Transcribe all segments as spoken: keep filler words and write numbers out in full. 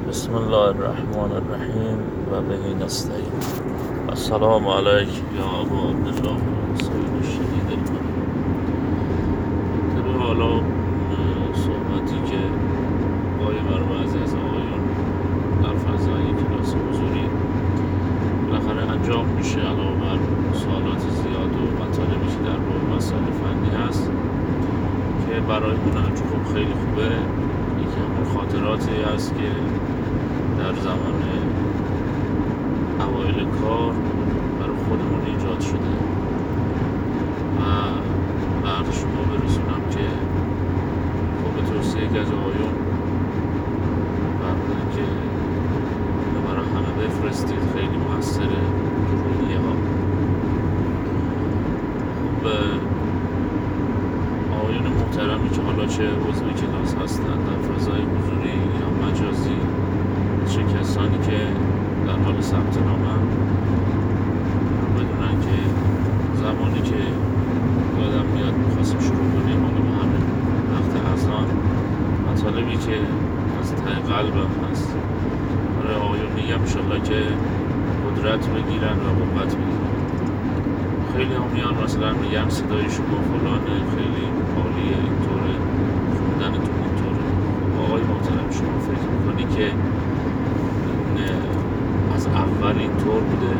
بسم الله الرحمن الرحیم و به نستعین. السلام علیک یا ابا عبدالله سید الشهید المنی. طبق حالا صحبتی که گاهی بر بعضی از آقایون در فضای کلاس حضوری بالاخره انجام میشه، علاوه بر سوالات زیاد و مطالبی که در باب مسائل فنی هست که برای اون خب خیلی خوبه. یکی همون خاطراتی هست که در زمان اوایل کار برای خودمون ایجاد شده و بعد شما برسونم که خب به توصیه یک از آقایون فرمودن که برای همه بفرستید، خیلی موثره روحیه ها. خب آقایون محترمی که حالا چه عضو کلاس هستن در فضای حضوری یا مجازی، چه کسانی که در حال ثبت نامن، بدونن که زمانی که یادم میاد میخواستیم شروع کنیم حالا به همین وقت اذان مطالبی که از ته قلبم هست برای آقایون میگم انشالله که قدرت بگیرن و قوت بگیرن. خیلی هم میان مثلا میگن صدای شما فلانه، خیلی عالیه، اینطوره، خوندنتون اینطوره. آقای محترم شما فکر میکنی که از اول اینطور بوده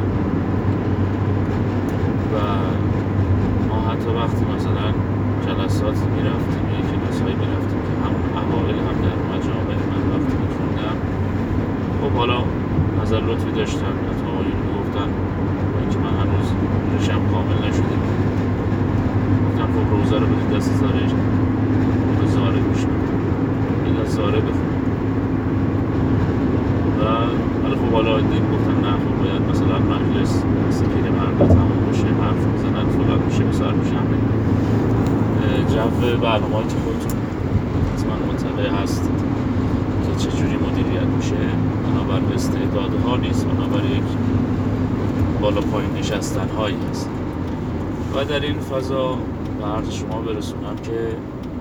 و ما حتی وقتی مثلا جلسات میرفتیم یا کلاس هایی میرفتیم که همون اوائل هم در مجامع من وقتی میخوندم خب حالا نظر لطفی داشتن، حتی آقایون میگفتن که من هنوز رشم کامل نشده گفتم خب روزه رو بدید دست زاره خود زاره میشن این از زاره بخون و حالا خب حالا دیم گفتن نه خب باید مثلا مجلس مثل پیر مرده تمام باشه، حرف میزنن فلان میشه بسار میشه. جو برنامه هایی که خودتون حتما مطلع هست که چجوری مدیریت میشه بنابر استعدادها نیست، بنابر یک بالا پایین نشستن هایی هست. و در این فضا به عرض شما برسونم که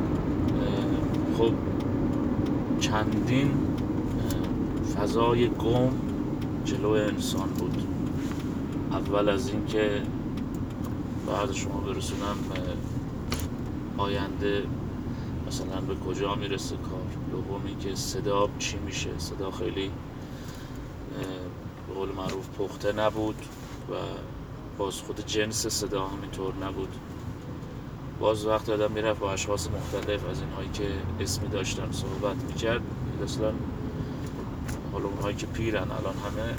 خب چندین فضای گم جلو انسان بود. اول از این که بعد شما برسونم آینده مثلا به کجا میرسه کار، دوم این که صدا چی میشه. صدا خیلی به قول معروف پخته نبود و باز خود جنس صدا همینطور نبود. باز وقت آدم میرفت با اشخاص مختلف از اینهایی که اسمی داشتن صحبت میکرد، اصلا حالا اونهایی که پیرن الان همه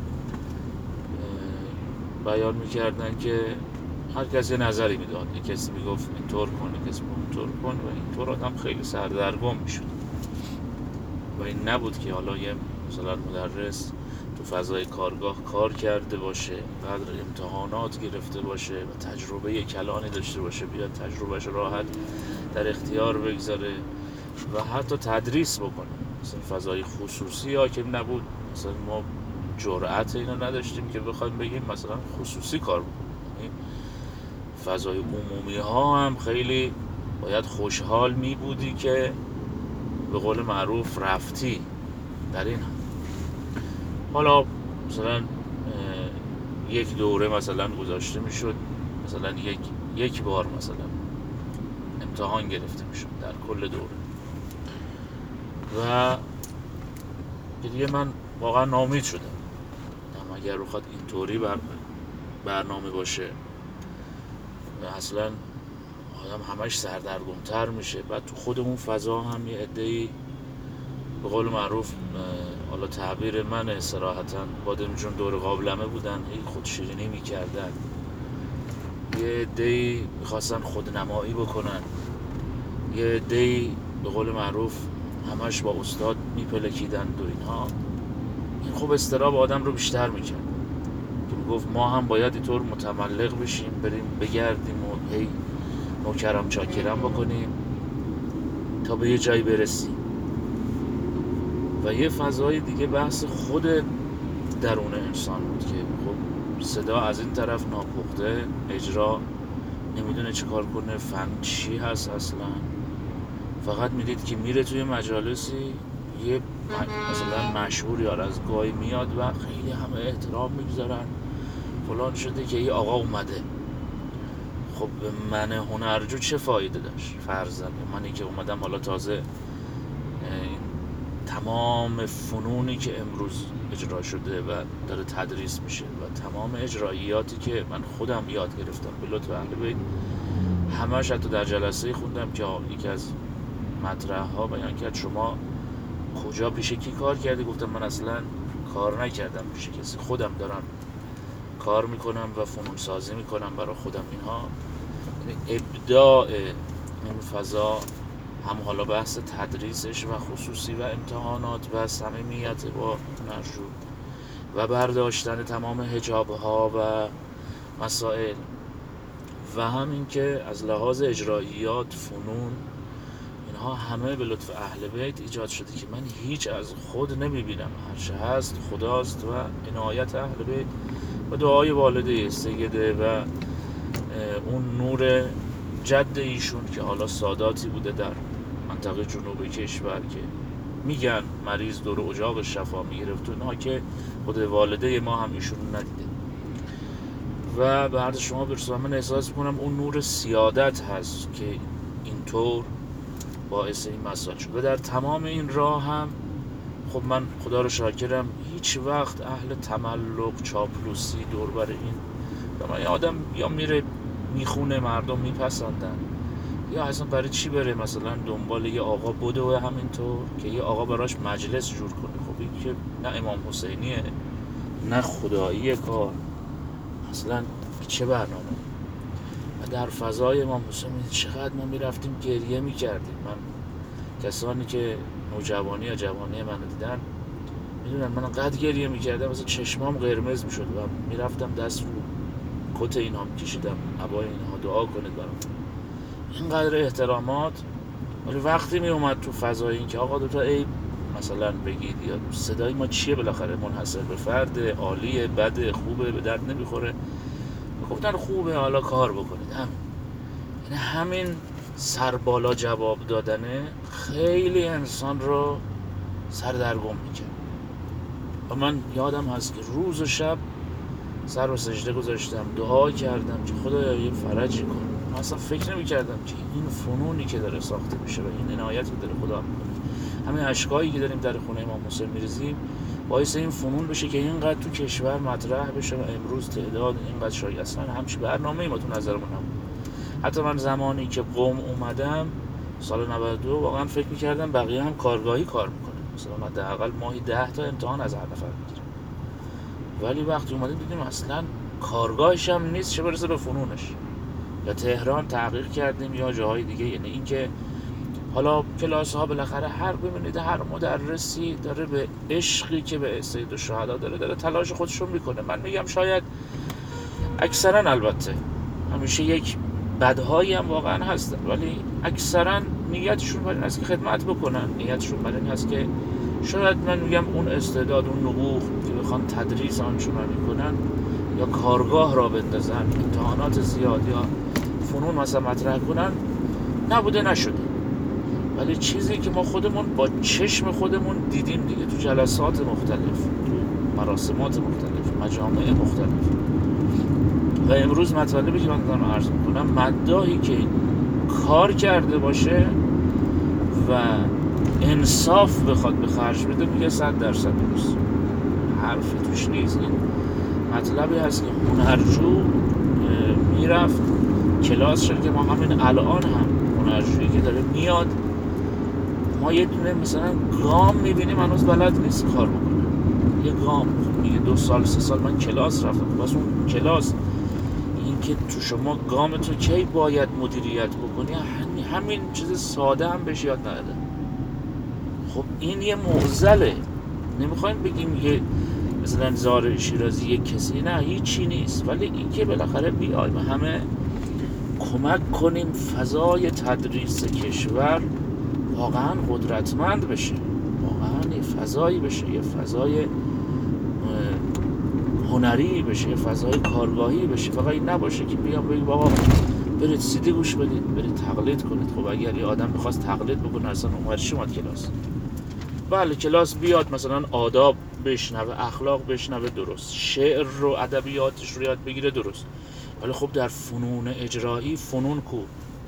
بیان میکردن که هر کسی نظری میداد، یک کسی میگفت اینطور کن، یک کسی اونطور کن و اینطور آدم خیلی سردرگم میشد. و این نبود که حالا یه مثلا مدرس تو فضای کارگاه کار کرده باشه، قدر امتحانات گرفته باشه و تجربه کلانی داشته باشه بیاد تجربهش راحت در اختیار بگذاره و حتی تدریس بکنه. مثلا فضای خصوصی ها که نبود، مثلا ما جرأت اینو نداشتیم که بخوایم بگیم مثلا خصوصی کار بکنیم. فضای عمومی ها هم خیلی باید خوشحال می بودی که به قول معروف رفتی در این هم. حالا مثلا یک دوره مثلا گذاشته می شد، مثلا یک یک بار مثلا امتحان گرفته می شد در کل دوره و دیگه من واقعا ناامید شدم. اگر رو خواهد اینطوری بر برنامه باشه و اصلا آدم همش سردرگمتر میشه. بعد تو خود اون فضا هم یه عده‌ای به قول معروف حالا تعبیر من صراحتاً بادمجون دور قابلمه بودن، هی خودشیرینی میکردن، یه عده‌ای میخواستن خودنمایی بکنن، یه عده‌ای به قول معروف همش با استاد میپلکیدن و اینها. این خب اضطراب آدم رو بیشتر میکرد که میگفت ما هم باید اینطور متملق بشیم، بریم بگردیم و هی نوکرم چاکرم بکنیم تا به یه جایی برسیم. و یه فضای دیگه بحث خود درون انسان بود که خب صدا از این طرف ناپخته، اجرا نمیدونه چه کار کنه، فن چی هست اصلا. فقط میدید که میره توی مجالسی یه مثلا مشهور یار از گاهی میاد و خیلی همه احترام میگذارن فلان شده که یه آقا اومده. خب من هنرجو چه فایده داشت؟ فرضاً منی که اومدم حالا تازه تمام فنونی که امروز اجرا شده و داره تدریس میشه و تمام اجراییاتی که من خودم یاد گرفتم به لطف اهل بیت، همش حتی در جلسه خوندم که یکی از مطرح ها بیان کرد شما کجا پیش کی کار کردی؟ گفتم من اصلا کار نکردم پیش کسی، خودم دارم کار میکنم و فنون سازی میکنم برای خودم. اینها یعنی ابداع این فضا، هم حالا بحث تدریسش و خصوصی و امتحانات و صمیمیت با هنرجو و برداشتن تمام حجاب ها و مسائل و همین که از لحاظ اجراییات فنون اینها همه به لطف اهل بیت ایجاد شده که من هیچ از خود نمیبینم، هرچه هست خداست و عنایت اهل بیت و دعای والده سیده و اون نور جد ایشون که حالا ساداتی بوده در منطقه جنوب کشور که میگن مریض دور اجاق شفا میگرفت و اینها که خود والده ما هم ایشون ندیده. و به عرض شما برسونم من احساس میکنم اون نور سیادت هست که اینطور باعث این مسائل شد و در تمام این راه هم خب من خدا رو شاکرم هیچ وقت اهل تملق چاپلوسی دور بر این و من آدم یا میره میخونه مردم میپسندن یا اصلا برای چی بره مثلا دنبال یه آقا بدوه همینطور که یه آقا براش مجلس جور کنه. خب این که نه امام حسینیه نه خداییه کار، اصلا چه برنامه. و در فضای امام حسین چقدر ما میرفتیم گریه میکردیم. من کسانی که نوجوانی یا جوانی من دیدن میدونن من انقدر گریه میکردم مثلا چشمام قرمز میشد و میرفتم دست رو کت اینها میکشیدم عبای اینها دعا کنید برام. اینقدر احترامات. ولی وقتی می اومد تو فضای این که آقا دوتا عیب مثلا بگید یا صدای ما چیه بالاخره منحصر به فرد، عالیه بده خوبه به درد نمیخوره، گفتن خوبه حالا کار بکنید. همین یعنی همین سر بالا جواب دادنه خیلی انسان رو سردرگم میکنه. و من یادم هست که روز و شب سر و سجده گذاشتم دعا کردم که خدایا یه فرجی کن. من اصلا فکر نمی کردم که این فنونی که داره ساخته میشه و این عنایتی که داره خدا میکنه، همین اشکایی که داریم در خونه امام حسین میریزیم باعث این فنون بشه که اینقدر تو کشور مطرح بشه و امروز تعداد اینقدر شاید اصلا همچی برنامه ما تو نظرمون نبود. حتی من زمانی که قم اومدم سال نود و دو واقعا فکر میکردم بقیه هم کارگاهی کار میکنه، مثلا حداقل ماهی ده تا امتحان از هر نفر میگیرم. ولی وقتی اومدیم دیدیم اصلا کارگاهش هم نیست چه برسه به فنونش. یا تهران تحقیق کردیم یا جاهای دیگه. یعنی این که حالا کلاس ها بالاخره هر ببینید هر مدرسی داره به عشقی که به سید الشهدا داره داره تلاش خودش رو میکنه. من میگم شاید اکثرا، البته همیشه یک بدهایی هم واقعا هستن، ولی اکثرا نیتشون برای این هست که خدمت بکنن، نیتشون برای این هست که شاید من میگم اون استعداد اون نبوغ که بخوان تدریس آنچنانی کنن یا کارگاه را بندازن، امتحانات زیاد یا فنون مثلا مطرح کنن نبوده نشده. ولی چیزی که ما خودمون با چشم خودمون دیدیم دیگه تو جلسات مختلف، تو مراسمات مختلف، مجامع مختلف. و امروز مطالبی که من دارم عرض میکنم مداحی که کار کرده باشه و انصاف بخواد به خرج بده میگه صد درصد درست، حرفی توش نیست. این مطلبی هست که هنرجو میرفت کلاس شد که ما همین الان هم هنرجویی که داره میاد ما یه دونه مثلا گام میبینیم هنوز بلد نیست کار بکنه. یه گام میگه دو سال سه سال من کلاس رفتم، بس اون کلاس این که تو شما گام تو کی باید مدیریت بکنی همین چیز ساده هم بهش یاد نداده. خب این یه معضله. نمیخوایم بگیم یه مثلا زار شیرازی یک کسی، نه هیچی نیست، ولی این که بالاخره بیایم همه کمک کنیم فضای تدریس کشور واقعا قدرتمند بشه، واقعا یه فضایی بشه، یه فضای هنری بشه، یه فضای کارگاهی بشه. فقط این نباشه که بیام بگیم بابا برید سیدی گوش بدید، برید تقلید کنید. خب اگر یه آدم میخواست تقلید بکنه اصلا اونور چی اومد کلاس؟ بله کلاس بیاد مثلا آداب بشنوه، اخلاق بشنوه، درست، شعر رو ادبیاتش رو یاد بگیره، درست، ولی خب در فنون اجرایی فنون کو؟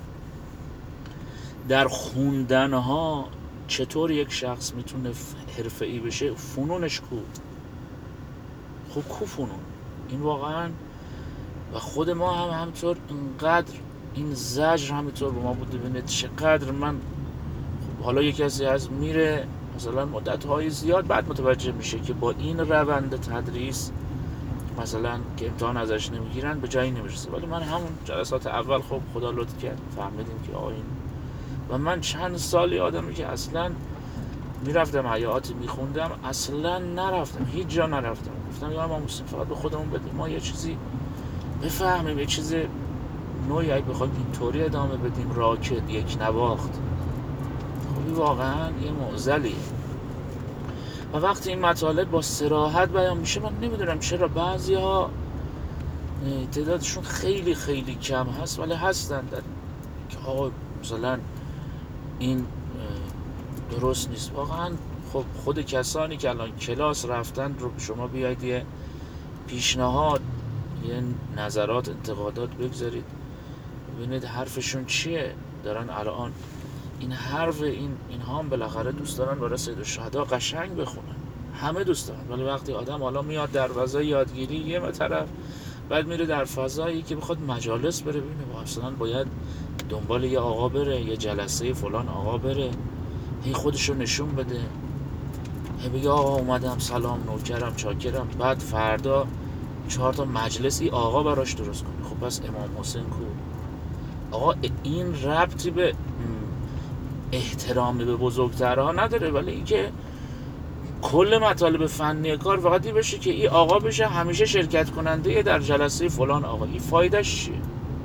در خوندن ها چطور یک شخص میتونه حرفه‌ای بشه؟ فنونش کو؟ خب کو فنون؟ این واقعا و خود ما هم همینطور اینقدر این زجر همینطور به ما بوده. ببینید چقدر من حالا یک کسی از میره مثلا مدت‌های زیاد بعد متوجه میشه که با این روند تدریس مثلا که امتحان ازش نمیگیرن به جایی نمیرسه، ولی من همون جلسات اول خب خدا لطف کرد فهمیدیم که آقا این و من چند سال یادمه که اصلا میرفتم حیاتی میخوندم، اصلا نرفتم هیچ جا نرفتم، گفتم یا ما مسلم فقط به خودمون بدیم، ما یه چیزی بفهمیم، یه چیز نوعی اگه بخوایم اینطوری ادامه بدیم راکد یک نواخت، خب واقعا یه معضلیه. و وقتی این مطالب با صراحت بیان میشه من نمیدونم چرا بعضی ها تعدادشون خیلی خیلی کم هست ولی هستن در که آقا مثلا این درست نیست. واقعا خب خود کسانی که الان کلاس رفتن رو شما بیاید یه پیشنهاد، یه نظرات، انتقادات بگذارید ببینید حرفشون چیه. دارن الان این حرف این اینها هم بالاخره دوست دارن برای سید الشهدا قشنگ بخونن، همه دوست دارن، ولی وقتی آدم حالا میاد در فضای یادگیری یه طرف، بعد میره در فضایی که بخواد مجالس بره ببینه مثلا باید دنبال یه آقا بره، یه جلسه فلان آقا بره، هی خودشو نشون بده، هی بگه آقا اومدم سلام نوکرم چاکرم، بعد فردا چهار تا مجلسی آقا براش درست کنه. خب پس امام حسین کو؟ آقا این ربطی به احترامی به بزرگترها نداره، ولی اینکه کل مطالب فنی کار فقط این بشه که این آقا بشه همیشه شرکت کننده در جلسه فلان آقا، این فایدهش چیه؟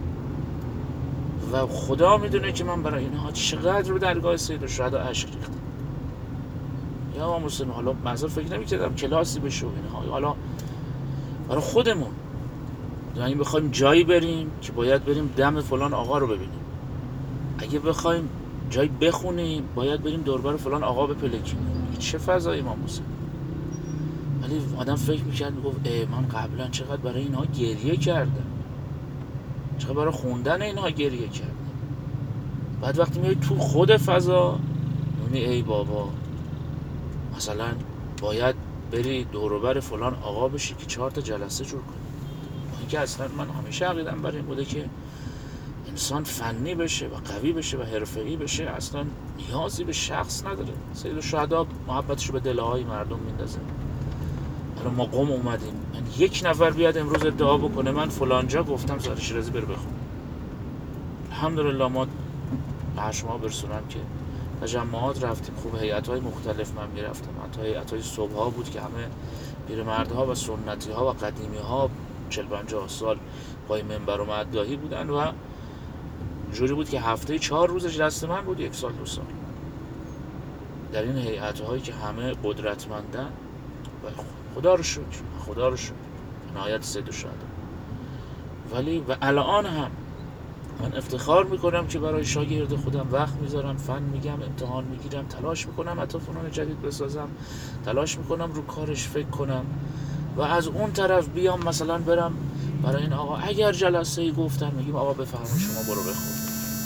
و خدا میدونه که من برای اینها چقدر رو درگاه سید الشهدا اشک ریختم. یا ما مسلم حالا مثلا فکر نمی‌کردم کلاسی بشه و اینها، حالا برای خودمون یعنی بخوایم جایی بریم که باید بریم دم فلان آقا رو ببینیم، اگه بخوایم جایی بخونیم باید بریم دوربر فلان آقا بپلکیم، چه فضایی ما مسلم. ولی آدم فکر میکرد میگفت ای من قبلا چقدر برای اینها گریه کردم، چقدر برای خوندن اینها گریه کردم، بعد وقتی میای تو خود فضا میبینی ای بابا مثلا باید بری دوروبر فلان آقا بشی که چهار تا جلسه جور کنی. اینکه اصلا من همیشه عقیدم برای این بوده که انسان فنی بشه و قوی بشه و حرفه‌ای بشه اصلا نیازی به شخص نداره. سید الشهدا محبتشو به دلهای مردم میندازه. حالا ما قم اومدیم من یک نفر بیاد امروز ادعا بکنه من فلانجا گفتم زهره شیرازی بره بخون، الحمدلله ما به شما برسونم که تجمعات رفتیم، خوب هیئت‌های مختلف من میرفتم، حتی هیئت‌های صبح ها بود که همه پیرمردها و سنتی ها و قدیمی ها چهل پنجاه سال پای منبر و مداحی بودن و جوری بود که هفته چهار روزش دست من بود، یک سال دو سال در این هیئت‌هایی که همه قدرتمندن و خدا رو شکر خدا رو شکر نهایت سید الشهدا. ولی و الان هم من افتخار میکنم که برای شاگرد خودم وقت میذارم، فن میگم، امتحان میگیرم، تلاش میکنم حتی فنون جدید بسازم، تلاش میکنم رو کارش فکر کنم و از اون طرف بیام مثلا برم برای این آقا اگر جلسه ای گفتم میگیم آقا بفرمایید شما برو بخون.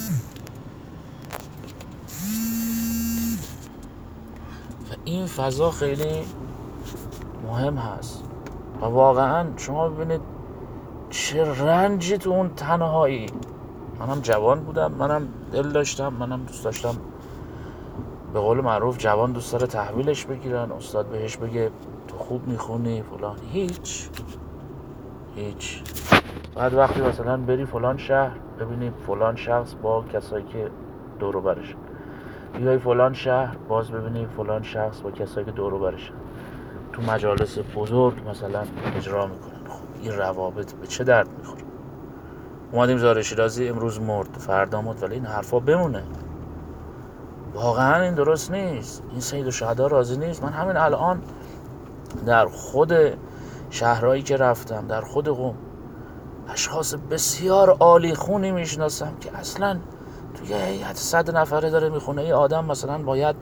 و این فضا خیلی مهم هست و واقعا شما ببینید چه رنجی تو اون تنهایی. منم جوان بودم، منم دل داشتم، منم دوست داشتم به قول معروف جوان دوست داره تحویلش بگیرن، استاد بهش بگه تو خوب میخونی فلان، هیچ هیچ. بعد وقتی مثلا بری فلان شهر ببینی فلان شخص با کسایی که دور و برش، بیای فلان شهر باز ببینی فلان شخص با کسایی که دور و برش تو مجالس بزرگ مثلا اجرا میکنن. خب این روابط به چه درد میخوره؟ اومدیم زهره شیرازی امروز مرد فردا مرد، ولی این حرفا بمونه. واقعا این درست نیست، این سید الشهدا راضی نیست. من همین الان در خود شهرهایی که رفتم در خود قم اشخاص بسیار عالی خونی میشناسم که اصلا توی هیئت صد نفره داره میخونه. این آدم مثلا باید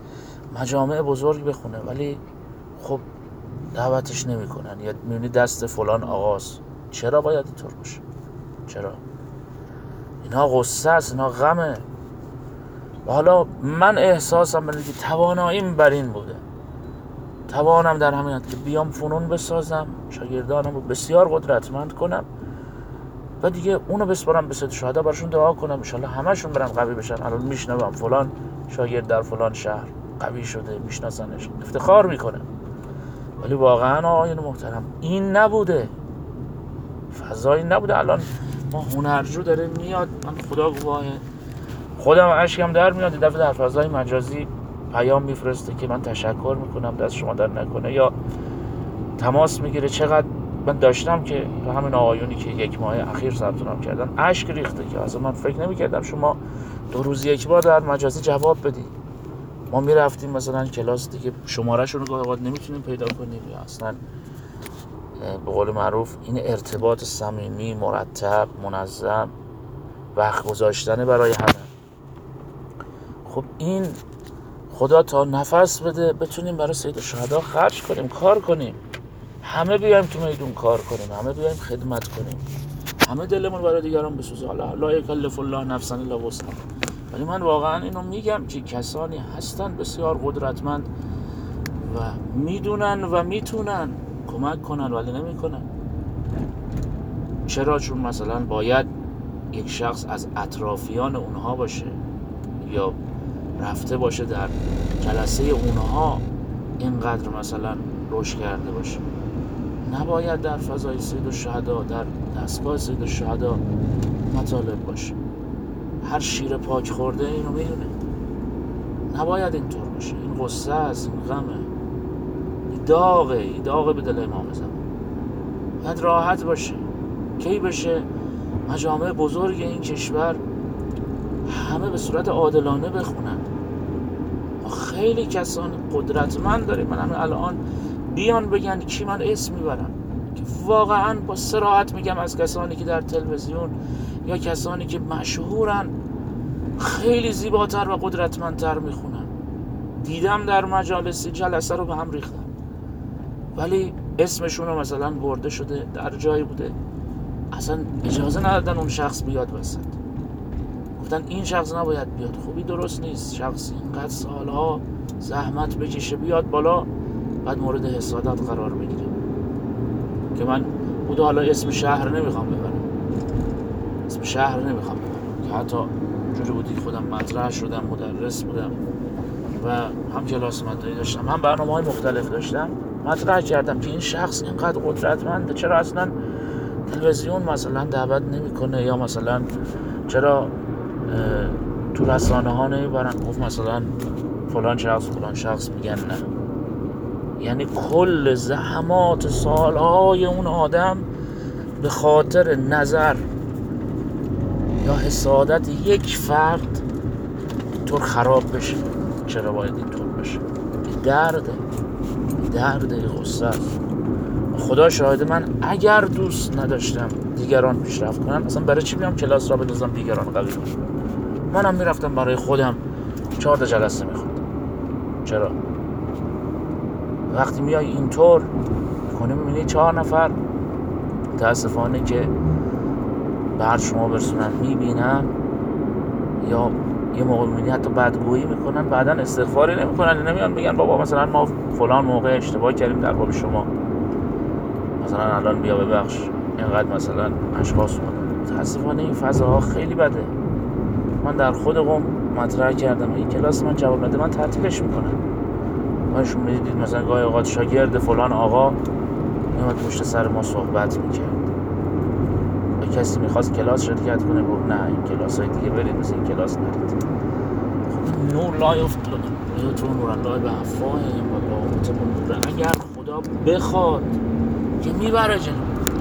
مجامع بزرگ بخونه، ولی خب دعوتش نمیکنن. یا میبینی دست فلان آقاست. چرا باید اینطور باشه؟ چرا؟ اینا غصه است، اینا غمه. و حالا من احساسم بنده که تواناییم بر این بوده، توانم در همین حد که بیام فنون بسازم، شاگردانم رو بسیار قدرتمند کنم و دیگه اونو بسپارم به سید شهدا، براشون دعا کنم انشالله همشون برن قوی بشن. الان میشنوم فلان شاگرد در فلان شهر قوی شده، میشناسنش، افتخار میکنه. ولی واقعا آقایون محترم این نبوده، فضایی نبوده. الان ما هنرجو داره میاد، من خدا گواهه خودم اشکم در میاد، دفعه در فضای مجازی پیام میفرسته که من تشکر میکنم، دست شما در نکنه، یا تماس میگیره. چقدر من داشتم که به همین آقایونی که یک ماه اخیر ثبت نام کردن اشک ریخته که اصلا من فکر نمیکردم شما دو روز یک بار در مجازی جواب بدید. ما میرفتیم مثلا کلاس دیگه شماره‌شون رو گاهی اوقات نمیتونیم پیدا کنیم، یا اصلا به قول معروف این ارتباط صمیمی، مرتب، منظم، وقت گذاشتن برای همه. خب این خدا تا نفس بده بتونیم برای سید الشهدا خرج کنیم، کار کنیم، همه بیایم تو میدون کار کنیم، همه بیایم خدمت کنیم، همه دلمون برای دیگران بسوزه. حالا لا یکلف الله نفسا الا وسعها. ولی من واقعا اینو میگم که کسانی هستن بسیار قدرتمند و میدونن و میتونن کمک کنن ولی نمیکنن. چرا؟ چون مثلا باید یک شخص از اطرافیان اونها باشه یا رفته باشه در جلسه اونها اینقدر مثلا رشد کرده باشه. نباید در فضای سید الشهدا، در دستگاه سید الشهدا مطالب باشه. هر شیر پاک خورده اینو میدونه. نباید اینطور باشه. این غصه است، این غمه، این داغه، این داغه به دل امام زمان. باید راحت باشه. کی بشه مجامع بزرگ این کشور همه به صورت عادلانه بخونن. ما خیلی کسان قدرتمند داریم. من همه الان بیان بگن کی من اسم میبرم که واقعا با صراحت میگم از کسانی که در تلویزیون یا کسانی که مشهورن خیلی زیباتر و قدرتمندتر میخونن. دیدم در مجالسی جلسه رو به هم ریختن ولی اسمشون رو مثلا برده شده در جایی بوده اصلا اجازه ندادن اون شخص بیاد وسط. گفتن این شخص نباید بیاد. خوبی درست نیست شخص اینقدر سالها زحمت بکشه بیاد بالا بعد مورد حسادت قرار بگیره. که من بوده حالا اسم شهر نمیخوام ببرم، اسم شهر نمیخوام ببرم که حتی جوری بودی خودم مطرح شدم، مدرس بودم و هم کلاس مدرسه داشتم، هم برنامه های مختلف داشتم، مطرح کردم که این شخص اینقدر قدرتمنده چرا اصلا تلویزیون مثلا دعوت نمیکنه، یا مثلا چرا تو رسانه ها نمیبرن. گفت مثلا فلان شخص فلان شخص میگن نه. یعنی کل زحمات سالهای اون آدم به خاطر نظر یا حسادت یک فرد طور خراب بشه. چرا باید این طور بشه؟ درده درده غصه است. خدا شاهده من اگر دوست نداشتم دیگران پیشرفت کنن اصلا برای چی بیام کلاس را بندازم دیگران قوی باشن؟ منم میرفتم برای خودم چهار تا جلسه میخوندم. چرا؟ وقتی میای اینطور میکنی میبینی چهار نفر متاسفانه که بعد شما برسونن میبینن یا یه موقع میبینی حتی بدگویی میکنن بعدن استغفاری نمیکنن، نمیان بگن بابا مثلا ما فلان موقع اشتباه کردیم در باب شما، مثلا الان بیا ببخش اینقدر مثلا اشخاص اومدن. متاسفانه این فضاها خیلی بده. من در خود قم مطرح کردم این کلاس من جواب نده من تعطیلش میکنم. من شما میدیدید مثلا گاهی اوقات شاگرد فلان آقا میومد پشت سر ما صحبت میکرد و کسی میخواست کلاس شرکت کنه گفت نه این کلاس های دیگه برید مثل این کلاس نرید. خب نور لا یفتون نور الله به افواههم و باطنهم نور. اگر خدا بخواد که میبره جلو،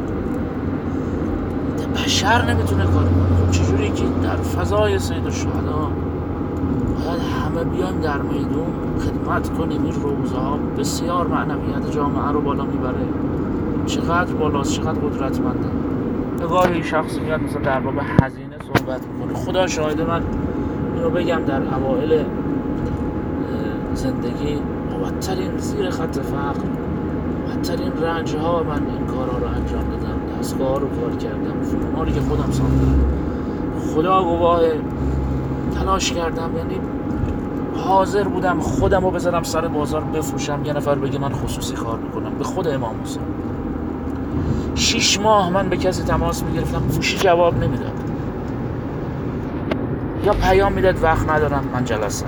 بشر نمیتونه کار کنه. خب چجوری که در فضای سید الشهدا باید همه بیایم در میدون خدمت کنیم. این روزه ها بسیار معنویت جامعه رو بالا میبره. چقدر بالاست، چقدر قدرتمنده. به گاهی شخصی میاد مثلا در باب هزینه صحبت میکنه. خدا شاهده من اینو بگم در اوائل زندگی بدترین زیر خط فقر، بدترین رنج ها من این کارها رو انجام دادم، دستگاه رو کار کردم، فنون رو که خودم ساختم، خدا گواه تلاش کردم، یعنی حاضر بودم خودم رو بذارم سر بازار بفروشم، یه نفر بگه من خصوصی کار میکنم. به خود امام حسین شیش ماه من به کسی تماس میگرفتم، گوشی جواب نمیداد، یا پیام میداد وقت ندارم من جلسه.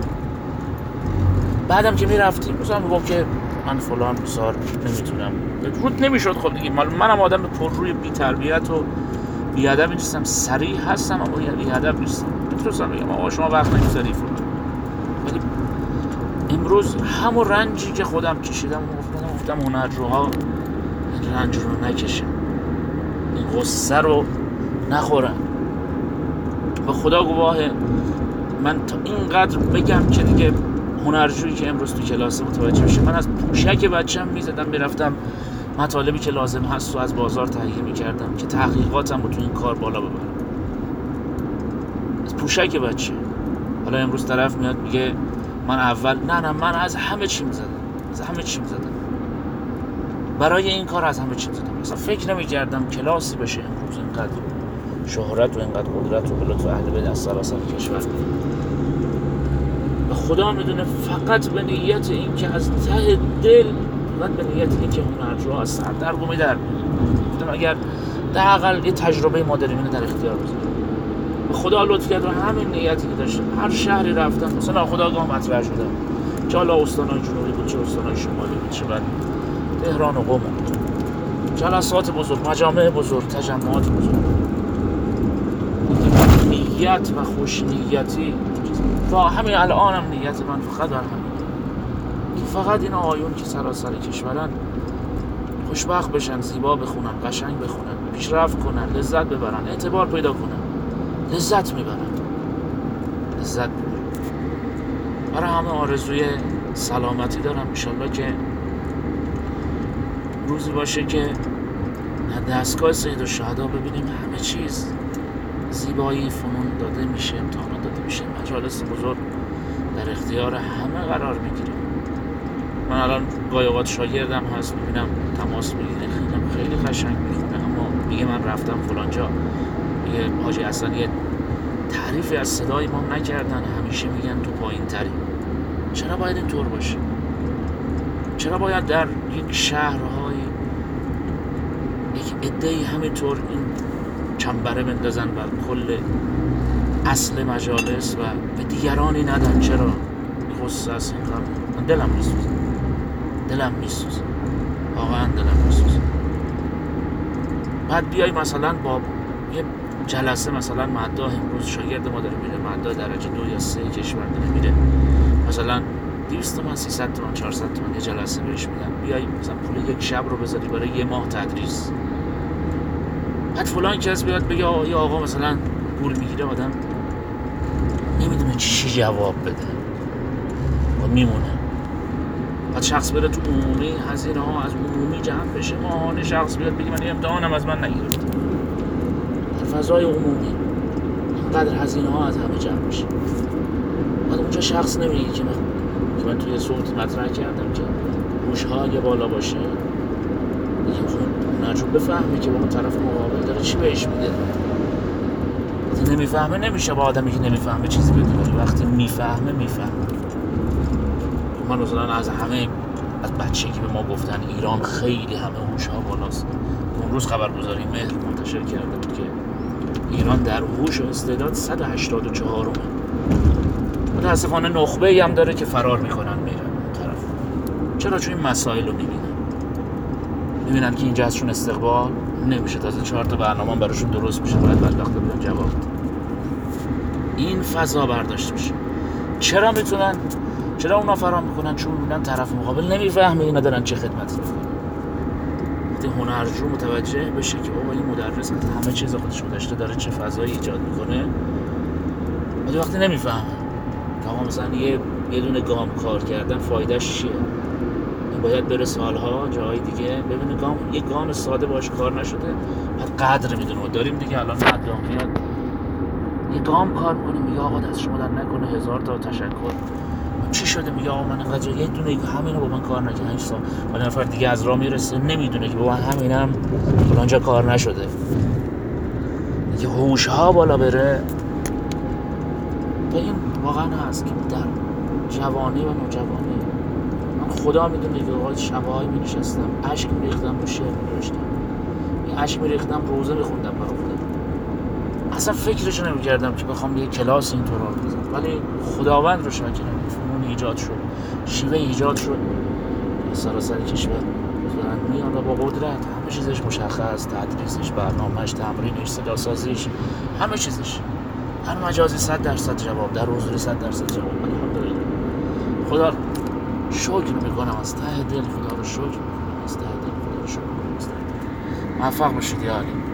بعدم که میرفتیم مثلا میگم که من فلان بسار نمیتونم، رود نمیشد. خب دیگه منم آدم پر روی بی تربیت و بی ادب نیستم، صریح هستم اما بی ادب نیستم. میتونستم بگم آقا شما وقت نمیذاری فلان، ولی امروز همون رنجی که خودم کشیدم گفتم گفتم هنرجوها این رنج رو نکشن، این غصه رو نخورن. به خدا گواهه من تا اینقدر بگم که دیگه هنرجویی که امروز تو کلاس متوجه میشه، من از پوشک بچم میزدم میرفتم مطالبی که لازم هست و از بازار تهیه میکردم که تحقیقاتم رو تو این کار بالا ببرم، از پوشک بچه. حالا امروز طرف میاد میگه من اول نه نه من از همه چی میزدم، از همه چی میزدم برای این کار، از همه چی میزدم. اصلا فکر نمیکردم کلاسی بشه امروز اینقدر شهرت و اینقدر قدرت و بلوت و اهل بیت از سراسر کشور. و خدا میدونه فقط به نیت این که از ته دل، فقط به نیت این که هنرجوها از سردرگمی در میدونم اگر در اقل یه تجربه ما داریم اینو در اختیار بذاریم. و خدا لطف کرد و همین نیتی که داشتم هر شهری رفتم مثلا خداگاه مطرح شدم، چه حالا استانهای جنوبی بود چه استانهای شمالی بود چه بعد تهران و قم، جلسات بزرگ، مجامع بزرگ، تجمعات بزرگ. نیت و خوش نیتی و همین الان هم نیت من فقط بر همین که فقط این آقایون که سراسر کشورن خوشبخت بشن، زیبا بخونن، قشنگ بخونن، پیشرفت کنن، لذت ببرن، اعتبار پیدا کنن، لذت میبرن، لذت میبرن. برای همه آرزوی سلامتی دارم، انشالله که روزی باشه که دستگاه سید الشهدا ببینیم همه چیز زیبایی فنون داده میشه، امتحانات داده میشه، مجالس بزرگ در اختیار همه قرار میگیره. من الان گاهی اوقات شاگردم هست میبینم تماس میگیره، خیلی قشنگ میخونه اما میگه من رفتم فلان جا، میگه حاجی اصلا یه تعریفی از صدای ما نکردن، همیشه میگن تو پایین تری. چرا باید این طور باشه؟ چرا باید در یک شهرهای یک عده‌ای همینطور این چنبره بندازن بر کل اصل مجالس و به دیگرانی ندن؟ چرا؟ غصه است این کار. من دلم میسوزه، دلم میسوزه، واقعا دلم میسوزه. بعد بیای مثلا با یه جلسه مثلا مداح امروز شاگرد ما داره میره مداح درجه دو یا سه کشور داره میره، مثلا دویست تومن سیصد تومن چهارصد تومن یه جلسه بهش میدن، بیای مثلا پول یک شب رو بذاری برای یه ماه تدریس. بعد فلان کس بیاد بگه آقا آقا مثلا پول میگیره، آدم نمیدونه چی جواب بده و میمونه. بعد شخص بره تو عمومی، هزینه ها از عمومی جمع بشه، ماهانه شخص بیاد بگه من امتحانم از من نگرفت، در فضای عمومی اینقدر هزینه ها از همه جمع بشه. بعد اونجا شخص نمیگه که من که من توی صوت مطرح کردم که گوش ها یه بالا باشه، دیگه هنرجو بفهمه که با طرف مقابل داره چی بهش میده. وقتی نمیفهمه نمیشه با آدمی که نمیفهمه چیزی بگه، وقتی میفهمه میفهمه. من مثلا از همه از بچگی به ما گفتن ایران خیلی همه هوش ها بالاست. اون روز خبرگزاری مهر منتشر کرده بود که ایران در هوش و استعداد صد و هشتاد و چهارمه. متاسفانه نخبه‌ای هم داره که فرار میکنن میرن اون طرف. چرا؟ چون این مسائل رو میبینن میبینن که اینجا ازشون استقبال نمیشه، تازه چهار تا برنامه براشون درست میشه، باید بدبخت بدن جواب بده. این فضا برداشت میشه. چرا میتونن؟ چرا اونا فرار میکنن؟ چون میبینن طرف مقابل نمیفهمه اینا دارن چه خدمتی میکنن. وقتی هنرجو متوجه بشه که بابا این مدرس همه چیز خودش گذاشته داره چه فضایی ایجاد میکنه، ولی وقتی نمیفهمه که مثلا یه یه دونه گام کار کردن فایدهش چیه، باید بره سالها جای دیگه ببینه گام یه گام ساده باش کار نشده، بعد قدر میدونه. داریم دیگه الان مدام میاد یه گام کار میکنه میگه آقا دست شما در نکنه، هزار تا تشکر، چی شده؟ میگه آقا من اینقدر یه دونه همینو با من کار نکنه هیچ سال بعد نفر دیگه از راه میرسه نمیدونه که با من همینم فلانجا کار نشده. میگه هوش ها بالا بره. و این واقعا هست که در جوانی و نوجوانی من خدا میدونه که اوقات شبایی می نشستم اشک می ریختم رو شعر می نوشتم، این اشک می ریختم روزه می خوندم برای خودم، اصلا فکرشو نمی کردم که بخوام یه کلاس این طور رو بزنم، ولی خداوند رو شاکرم فنون ایجاد شد، شیوه ایجاد شد سراسر کشور دارن میان و با قدرت همه چیزش مشخص، تدریسش، برنامهش، تمرینش، صداسازیش، همه چیزش، هر مجازی صد درصد جواب، در حضوری صد درصد جواب. الحمدلله خدا شکر میکنم از ته دل، خدا رو شکر میکنم از ته دل، خدا رو شکر میکنم از ته دل. موفق باشید یا علی.